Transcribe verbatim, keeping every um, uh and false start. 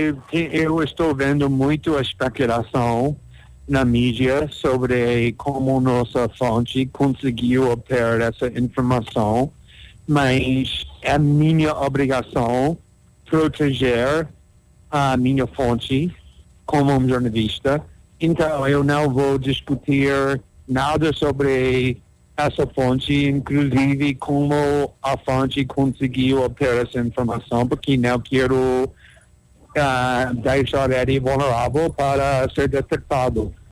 eu, eu estou vendo muito a especulação na mídia sobre como nossa fonte conseguiu obter essa informação, mas é minha obrigação proteger a minha fonte como um jornalista. Então eu não vou discutir nada sobre essa fonte, inclusive como a fonte conseguiu obter essa informação, porque não quero uh, deixar ele vulnerável para ser detectado.